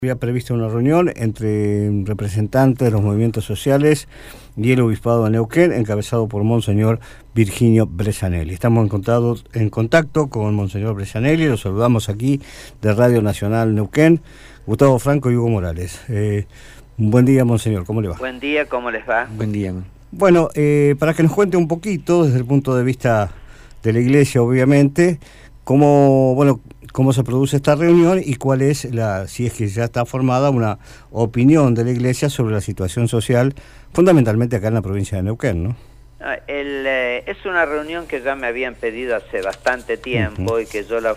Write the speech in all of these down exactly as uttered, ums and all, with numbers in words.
Había previsto una reunión entre representantes de los movimientos sociales y el Obispado de Neuquén, encabezado por Monseñor Virginio Bresanelli. Estamos en contacto, en contacto con Monseñor Bresanelli, lo saludamos aquí de Radio Nacional Neuquén, Gustavo Franco y Hugo Morales. Eh, buen día, Monseñor, ¿cómo le va? Buen día, ¿cómo les va? Buen día. Bueno, eh, para que nos cuente un poquito, desde el punto de vista de la Iglesia, obviamente, cómo, bueno, cómo se produce esta reunión y cuál es, la, si es que ya está formada, una opinión de la Iglesia sobre la situación social, fundamentalmente acá en la provincia de Neuquén, ¿no? El, eh, es una reunión que ya me habían pedido hace bastante tiempo uh-huh. y que yo la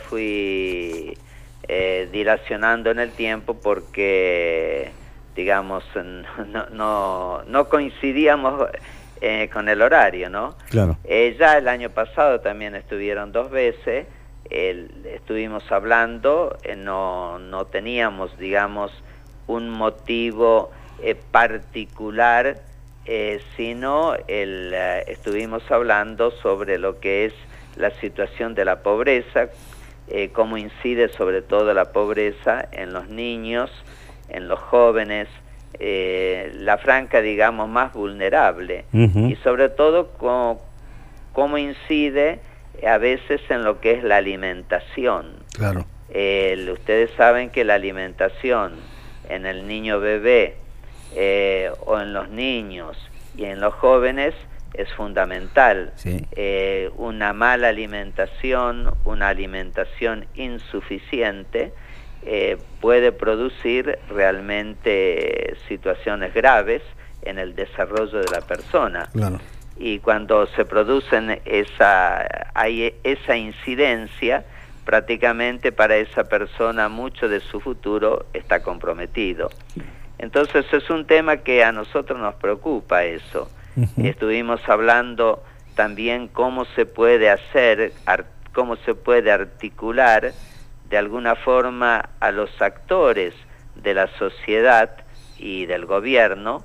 fui eh, dilacionando en el tiempo porque, digamos, no, no, no coincidíamos eh, con el horario, ¿no? Claro. Eh, ya el año pasado también estuvieron dos veces. El, estuvimos hablando, eh, no, no teníamos, digamos, un motivo eh, particular, eh, sino el, eh, estuvimos hablando sobre lo que es la situación de la pobreza, eh, cómo incide sobre todo la pobreza en los niños, en los jóvenes, eh, la franja, digamos, más vulnerable, uh-huh. y sobre todo cómo, cómo incide a veces en lo que es la alimentación. Claro. Eh, ustedes saben que la alimentación en el niño bebé eh, o en los niños y en los jóvenes es fundamental. Sí. Eh, una mala alimentación, una alimentación insuficiente eh, puede producir realmente situaciones graves en el desarrollo de la persona. Claro. Y cuando se producen esa, hay esa incidencia, prácticamente para esa persona mucho de su futuro está comprometido. Entonces es un tema que a nosotros nos preocupa eso. Uh-huh. Estuvimos hablando también cómo se puede hacer, cómo se puede articular de alguna forma a los actores de la sociedad y del gobierno,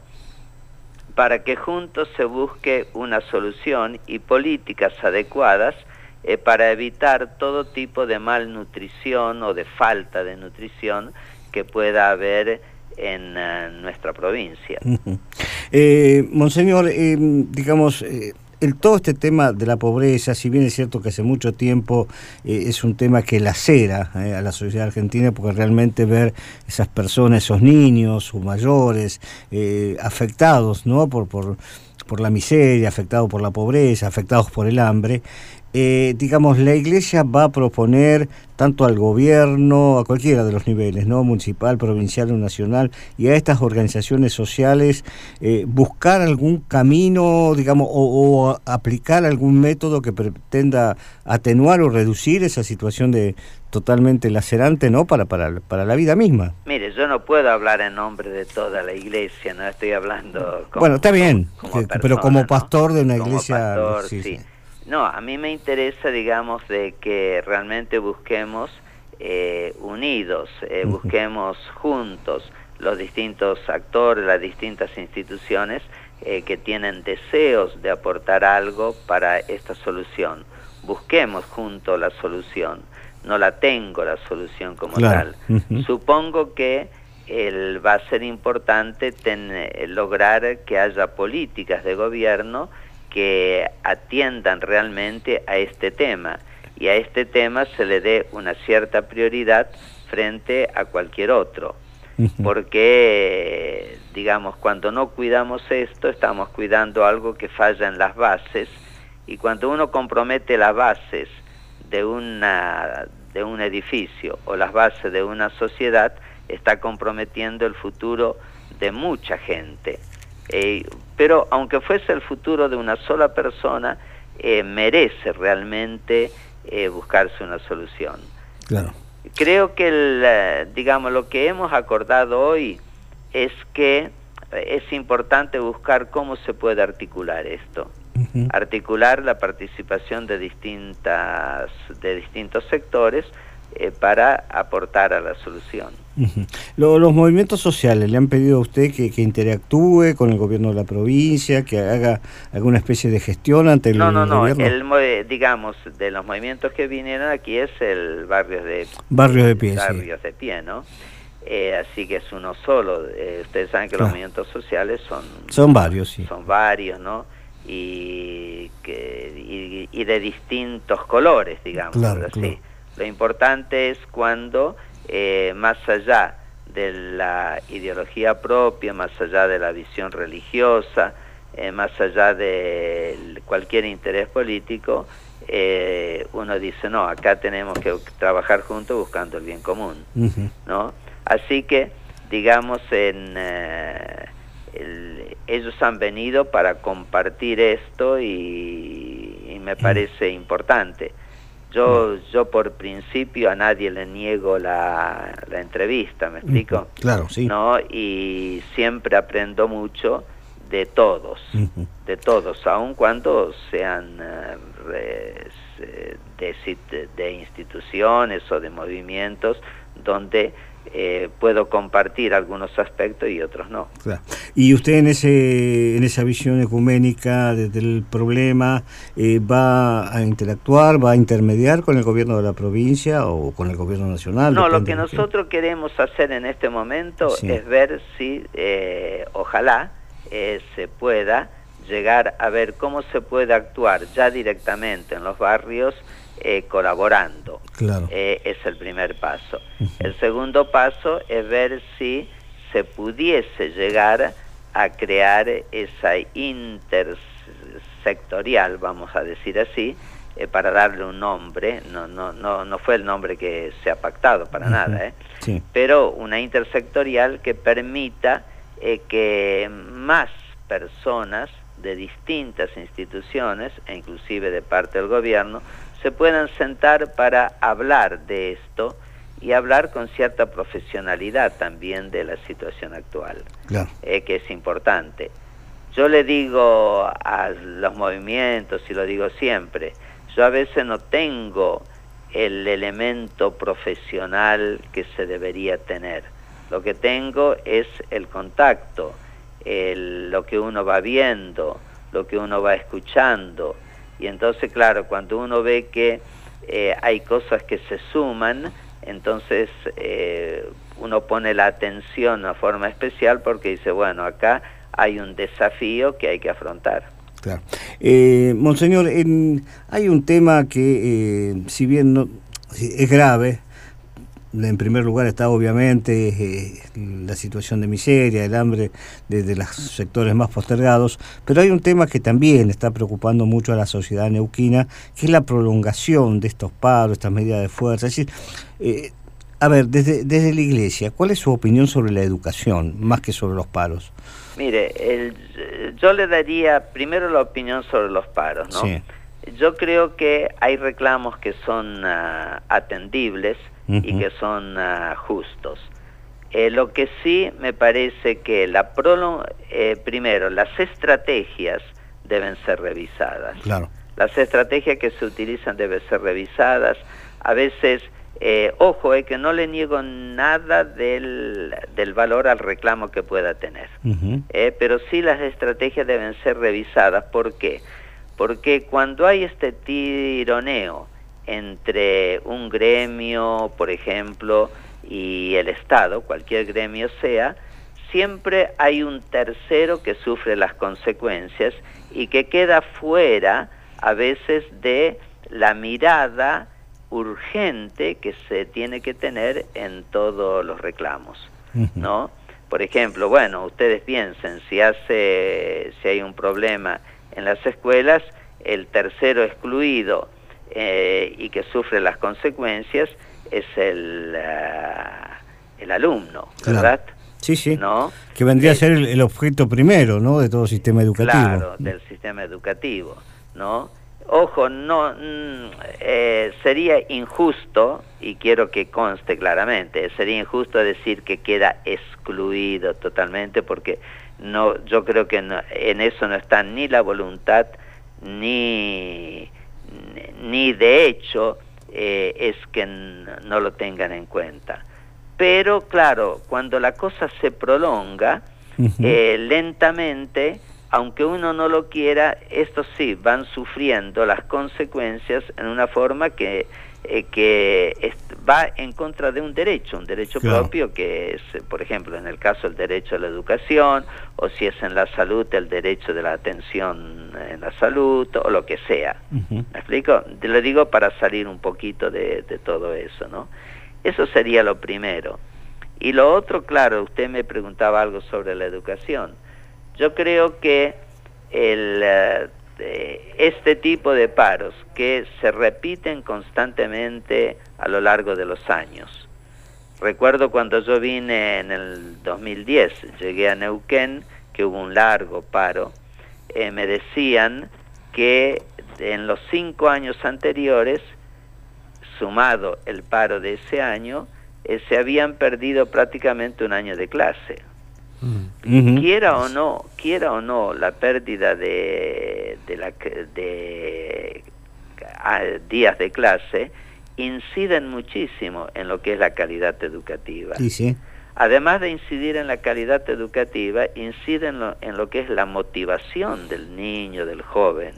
para que juntos se busque una solución y políticas adecuadas eh, para evitar todo tipo de malnutrición o de falta de nutrición que pueda haber en uh, nuestra provincia. Uh-huh. eh, Monseñor, eh, digamos, eh, el, todo este tema de la pobreza, si bien es cierto que hace mucho tiempo eh, es un tema que lacera eh, a la sociedad argentina, porque realmente ver esas personas, esos niños, sus mayores, eh, afectados, ¿no? por, por, por la miseria, afectados por la pobreza, afectados por el hambre, eh, digamos, la Iglesia va a proponer tanto al gobierno, a cualquiera de los niveles, ¿no? Municipal, provincial o nacional, y a estas organizaciones sociales, eh, buscar algún camino, digamos, o, o aplicar algún método que pretenda atenuar o reducir esa situación de totalmente lacerante, ¿no? Para, para, para la vida misma. Mire, yo no puedo hablar en nombre de toda la Iglesia, no estoy hablando como, bueno, está bien, como, como persona, pero como pastor, ¿no? de una como iglesia... Pastor, sí, sí. sí. No, a mí me interesa, digamos, de que realmente busquemos eh, unidos, eh, uh-huh. busquemos juntos los distintos actores, las distintas instituciones eh, que tienen deseos de aportar algo para esta solución. Busquemos juntos la solución. No la tengo la solución como claro. tal. Uh-huh. Supongo que el, va a ser importante ten, lograr que haya políticas de gobierno que atiendan realmente a este tema, y a este tema se le dé una cierta prioridad frente a cualquier otro, uh-huh. porque, digamos, cuando no cuidamos esto, estamos cuidando algo que falla en las bases, y cuando uno compromete las bases de, una, de un edificio o las bases de una sociedad, está comprometiendo el futuro de mucha gente. Eh, pero aunque fuese el futuro de una sola persona, eh, merece realmente eh, buscarse una solución. Claro. Creo que, el, digamos, lo que hemos acordado hoy es que es importante buscar cómo se puede articular esto. Uh-huh. Articular la participación de, distintas, de distintos sectores eh, para aportar a la solución. Uh-huh. Lo, los movimientos sociales le han pedido a usted que, que interactúe con el gobierno de la provincia, que haga alguna especie de gestión ante el no, no, no, gobierno. El, digamos, de los movimientos que vinieron aquí es el barrio de barrios de pie, barrios sí. de pie, ¿no? eh, así que es uno solo. Eh, ustedes saben que claro, los movimientos sociales son... Son varios, sí. Son varios, ¿no? Y, que, y, y de distintos colores, digamos. Claro, así. claro. Lo importante es cuando, eh, más allá de la ideología propia, más allá de la visión religiosa, eh, más allá de cualquier interés político, eh, uno dice, no, acá tenemos que trabajar juntos buscando el bien común, uh-huh. ¿no? Así que, digamos, en, eh, el, ellos han venido para compartir esto y, y me parece uh-huh. importante. Yo, yo por principio a nadie le niego la, la entrevista, ¿me explico? Uh-huh. Claro, sí. ¿No? Y siempre aprendo mucho de todos, uh-huh. de todos, aun cuando sean uh, de, de, de instituciones o de movimientos donde eh, puedo compartir algunos aspectos y otros no. Claro. Y usted en ese en esa visión ecuménica del problema eh, va a interactuar, va a intermediar con el gobierno de la provincia o con el gobierno nacional. No, lo que nosotros que... queremos hacer en este momento sí. es ver si, eh, ojalá, eh, se pueda llegar a ver cómo se puede actuar ya directamente en los barrios eh, colaborando. Claro. Eh, es el primer paso. Uh-huh. El segundo paso es ver si se pudiese llegar a crear esa intersectorial, vamos a decir así, eh, para darle un nombre, no, no, no, no fue el nombre que se ha pactado para uh-huh. nada, ¿eh? Sí. Pero una intersectorial que permita eh, que más personas de distintas instituciones, e inclusive de parte del gobierno, se puedan sentar para hablar de esto y hablar con cierta profesionalidad también de la situación actual, claro. eh, que es importante. Yo le digo a los movimientos, y lo digo siempre, yo a veces no tengo el elemento profesional que se debería tener. Lo que tengo es el contacto, el, lo que uno va viendo, lo que uno va escuchando. Y entonces, claro, cuando uno ve que eh, hay cosas que se suman, entonces eh, uno pone la atención de una forma especial porque dice, bueno, acá hay un desafío que hay que afrontar. Claro. Eh, Monseñor, en, hay un tema que, eh, si bien no, es grave, en primer lugar está obviamente eh, la situación de miseria, el hambre de, de los sectores más postergados, pero hay un tema que también está preocupando mucho a la sociedad neuquina, que es la prolongación de estos paros, estas medidas de fuerza. Es decir, eh, a ver, desde, desde la Iglesia, ¿cuál es su opinión sobre la educación, más que sobre los paros? Mire, el, yo le daría primero la opinión sobre los paros, ¿no? Sí. Yo creo que hay reclamos que son uh, atendibles, uh-huh. y que son uh, justos. Eh, lo que sí me parece que la prolong eh, primero, las estrategias deben ser revisadas. Claro. Las estrategias que se utilizan deben ser revisadas. A veces, eh, ojo, es eh, que no le niego nada del, del valor al reclamo que pueda tener. Uh-huh. eh, pero sí las estrategias deben ser revisadas. ¿Por qué? Porque cuando hay este tironeo entre un gremio, por ejemplo, y el Estado, cualquier gremio sea, siempre hay un tercero que sufre las consecuencias y que queda fuera a veces de la mirada urgente que se tiene que tener en todos los reclamos, ¿no? Por ejemplo, bueno, ustedes piensen, si hace, si hay un problema en las escuelas, el tercero excluido eh, y que sufre las consecuencias es el, uh, el alumno, ¿verdad? Claro. Sí, sí, ¿no? Que vendría eh, a ser el, el objeto primero, ¿no?, de todo sistema educativo. Claro, del sistema educativo, ¿no? Ojo, no eh, sería injusto, y quiero que conste claramente, sería injusto decir que queda excluido totalmente, porque no, yo creo que no, en eso no está ni la voluntad, ni, ni de hecho eh, es que no lo tengan en cuenta. Pero claro, cuando la cosa se prolonga, uh-huh. eh, lentamente, aunque uno no lo quiera, estos sí van sufriendo las consecuencias en una forma que, eh, que es, va en contra de un derecho, un derecho claro. propio que es, por ejemplo, en el caso el derecho a la educación, o si es en la salud, el derecho de la atención en la salud, o lo que sea. Uh-huh. ¿Me explico? Te lo digo para salir un poquito de, de todo eso, ¿no? Eso sería lo primero. Y lo otro, claro, usted me preguntaba algo sobre la educación. Yo creo que el, eh, este tipo de paros que se repiten constantemente a lo largo de los años. Recuerdo cuando yo vine en el dos mil diez, llegué a Neuquén, que hubo un largo paro, eh, me decían que en los cinco años anteriores, sumado el paro de ese año, eh, se habían perdido prácticamente un año de clase. Uh-huh. Quiera o no, quiera o no, la pérdida de, de, la, de a, días de clase inciden muchísimo en lo que es la calidad educativa. Sí, sí. Además de incidir en la calidad educativa, incide en lo, en lo que es la motivación del niño, del joven.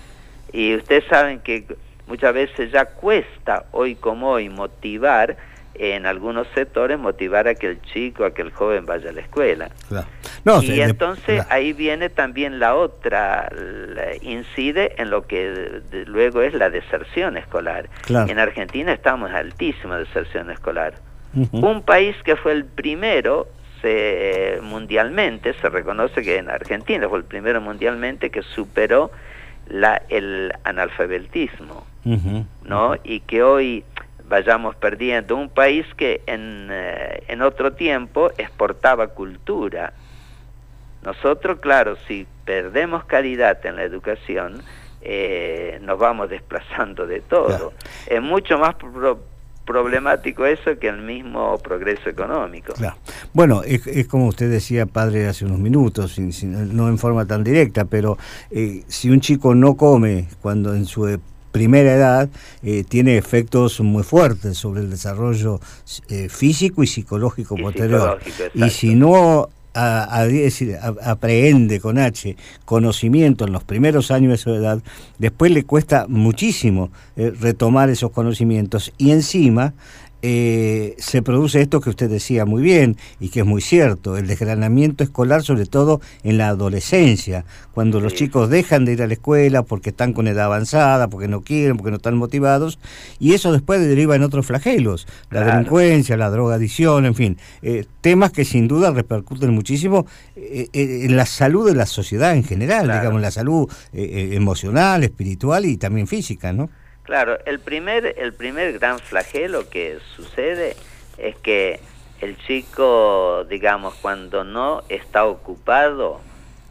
Y ustedes saben que muchas veces ya cuesta hoy como hoy motivar, en algunos sectores, motivar a que el chico, a que el joven vaya a la escuela. Claro. No, y se, entonces de, claro. ahí viene también la otra, la, incide en lo que de, de, luego es la deserción escolar. Claro. En Argentina estamos altísima deserción escolar. Uh-huh. Un país que fue el primero, se, mundialmente, se reconoce que en Argentina fue el primero mundialmente que superó la, el analfabetismo, uh-huh. ¿no? Y que hoy vayamos perdiendo un país que en, eh, en otro tiempo exportaba cultura. Nosotros, claro, si perdemos calidad en la educación, eh, nos vamos desplazando de todo. Claro. Es mucho más pro problemático eso que el mismo progreso económico. Claro. Bueno, es, es como usted decía, padre, hace unos minutos, sin, sin, no en forma tan directa, pero eh, si un chico no come cuando en su primera edad, eh, tiene efectos muy fuertes sobre el desarrollo eh, físico y psicológico y posterior. Psicológico, y si no a, a, decir, a, aprehende con H conocimiento en los primeros años de su edad, después le cuesta muchísimo eh, retomar esos conocimientos y encima Eh, se produce esto que usted decía muy bien y que es muy cierto, el desgranamiento escolar, sobre todo en la adolescencia, cuando sí. los chicos dejan de ir a la escuela porque están con edad avanzada, porque no quieren, porque no están motivados, y eso después deriva en otros flagelos, la claro. delincuencia, la drogadicción, en fin, eh, temas que sin duda repercuten muchísimo eh, en la salud de la sociedad en general, claro. digamos, la salud eh, emocional, espiritual y también física, ¿no? Claro, el primer, el primer gran flagelo que sucede es que el chico, digamos, cuando no está ocupado,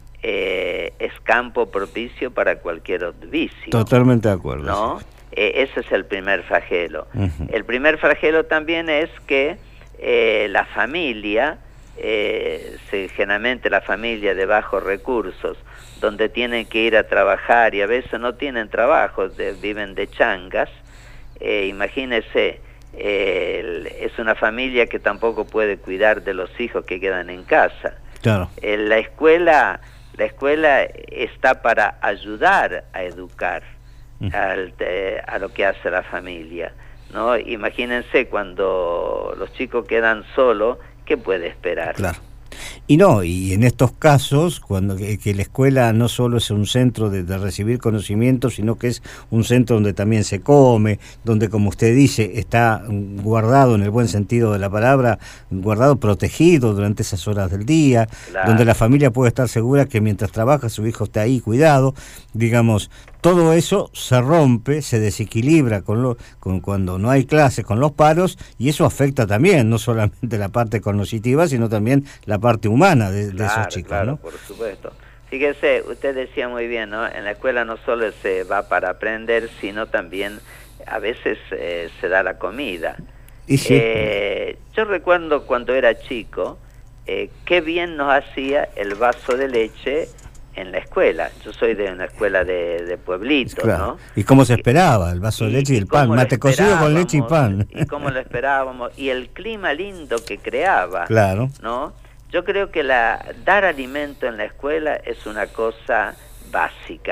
eh, es campo propicio para cualquier vicio. Totalmente de acuerdo. ¿No? Sí. Eh, ese es el primer flagelo. Uh-huh. El primer flagelo también es que eh, la familia, eh, se, generalmente la familia de bajos recursos, donde tienen que ir a trabajar y a veces no tienen trabajo, de, viven de changas, eh, imagínese, eh, el, es una familia que tampoco puede cuidar de los hijos que quedan en casa. Claro. Eh, la escuela, la escuela está para ayudar a educar mm. al, eh, a lo que hace la familia, ¿no? Imagínense cuando los chicos quedan solos, ¿qué puede esperar? Claro. Y no, y en estos casos, cuando que, que la escuela no solo es un centro de, de recibir conocimientos, sino que es un centro donde también se come, donde, como usted dice, está guardado en el buen sentido de la palabra, guardado, protegido durante esas horas del día, claro. donde la familia puede estar segura que mientras trabaja su hijo está ahí cuidado, digamos, todo eso se rompe, se desequilibra con lo, con cuando no hay clases, con los paros, y eso afecta también, no solamente la parte cognitiva, sino también la parte humana de, de claro, esos chicos, claro, ¿no? Por supuesto. Fíjese, usted decía muy bien, ¿no? En la escuela no solo se va para aprender, sino también a veces eh, se da la comida. ¿Y sí? eh, yo recuerdo cuando era chico, eh, qué bien nos hacía el vaso de leche en la escuela. Yo soy de una escuela de, de pueblito, claro. ¿no? ¿Y cómo se esperaba? El vaso de leche y, y el pan, mate cocido con leche y pan. Y cómo lo esperábamos, y el clima lindo que creaba, claro. ¿no? Yo creo que la dar alimento en la escuela es una cosa básica.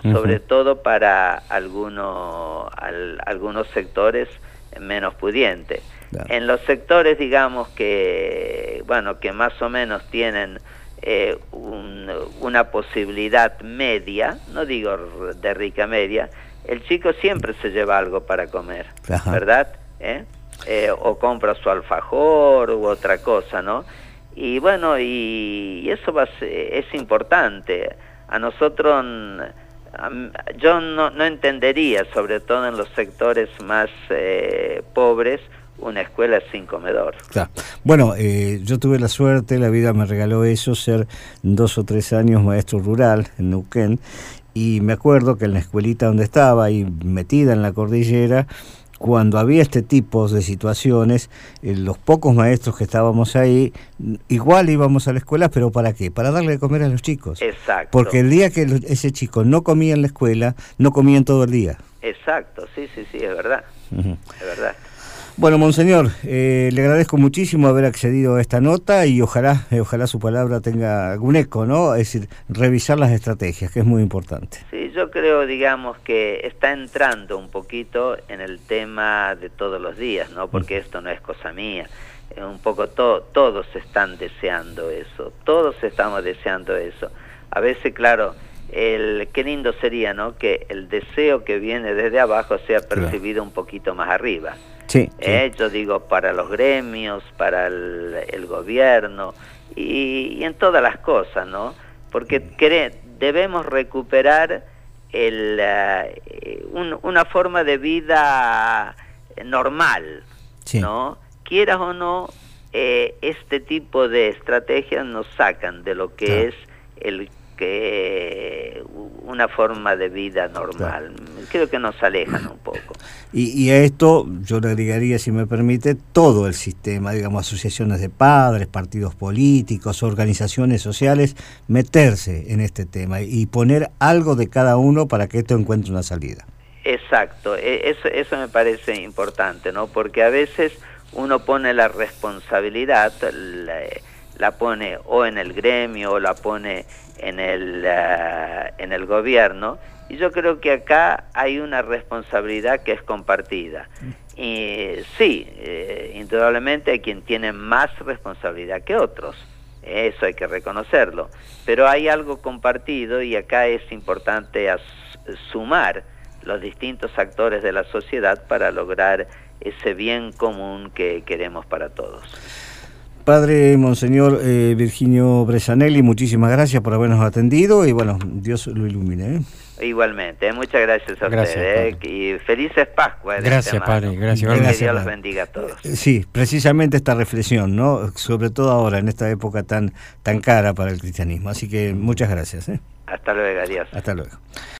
sobre uh-huh. todo para algunos, al, algunos sectores menos pudientes. Claro. En los sectores, digamos, que, bueno, que más o menos tienen eh, un, una posibilidad media, no digo de rica media, el chico siempre se lleva algo para comer, Ajá. ¿verdad? ¿Eh? Eh, o compra su alfajor u otra cosa, ¿no? Y bueno, y, y eso va a ser, es importante. A nosotros, a, yo no, no entendería, sobre todo en los sectores más eh, pobres, una escuela sin comedor. Claro. Bueno, eh, yo tuve la suerte, la vida me regaló eso, ser dos o tres años maestro rural en Neuquén, y me acuerdo que en la escuelita donde estaba, ahí metida en la cordillera, cuando había este tipo de situaciones, eh, los pocos maestros que estábamos ahí, igual íbamos a la escuela, pero ¿para qué? Para darle de comer a los chicos. Exacto. Porque el día que ese chico no comía en la escuela, no comían todo el día. Exacto, sí, sí, sí, es verdad, uh-huh. es verdad. Bueno, monseñor, eh, le agradezco muchísimo haber accedido a esta nota y ojalá eh, ojalá su palabra tenga algún eco, ¿no? Es decir, revisar las estrategias, que es muy importante. Sí, yo creo, digamos, que está entrando un poquito en el tema de todos los días, ¿no? Porque esto no es cosa mía. Un poco to- todos están deseando eso, todos estamos deseando eso. A veces, claro, el qué lindo sería, ¿no? Que el deseo que viene desde abajo sea percibido claro. un poquito más arriba. Sí, eh, sí. Yo digo, para los gremios, para el, el gobierno y, y en todas las cosas, ¿no? Porque quere, debemos recuperar el, uh, un, una forma de vida normal, sí. ¿no? Quieras o no, eh, este tipo de estrategias nos sacan de lo que claro. es el que una forma de vida normal. Claro. Creo que nos alejan un poco. Y, y a esto yo le agregaría, si me permite, todo el sistema, digamos, asociaciones de padres, partidos políticos, organizaciones sociales, meterse en este tema y poner algo de cada uno para que esto encuentre una salida. Exacto, eso, eso me parece importante, ¿no? Porque a veces uno pone la responsabilidad, la, la pone o en el gremio o la pone en el uh, en el gobierno, y yo creo que acá hay una responsabilidad que es compartida. Y sí, eh, indudablemente hay quien tiene más responsabilidad que otros, eso hay que reconocerlo, pero hay algo compartido y acá es importante as- sumar los distintos actores de la sociedad para lograr ese bien común que queremos para todos. Padre Monseñor eh, Virginio Bresanelli, muchísimas gracias por habernos atendido y bueno, Dios lo ilumine. ¿eh? Igualmente, muchas gracias a gracias, ustedes eh, y felices Pascuas. Gracias, Padre, gracias. Que gracias, Dios padre. los bendiga a todos. Sí, precisamente esta reflexión, ¿no? Sobre todo ahora, en esta época tan, tan cara para el cristianismo. Así que muchas gracias. ¿eh? Hasta luego, adiós. Hasta luego.